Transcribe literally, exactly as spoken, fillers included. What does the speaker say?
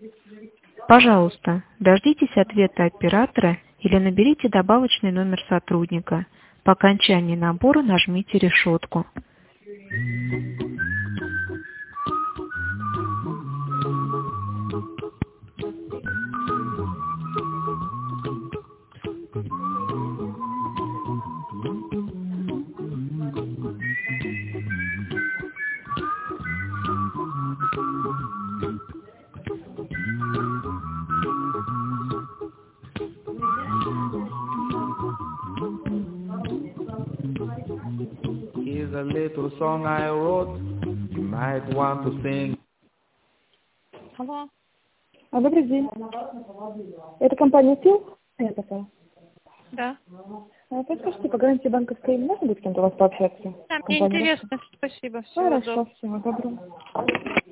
Пожалуйста, дождитесь ответа оператора или наберите добавочный номер сотрудника. По окончании набора нажмите решетку. Here's a little song I wrote. You might want to sing. Алло. А, добрый день. Это компания ТИЛ? Я такая. Да. А, подскажите, по гарантии банковской можно будет с кем-то у вас пообщаться? Да, мне Компания интересно, спасибо. Всего Хорошо, доброго. всего доброго.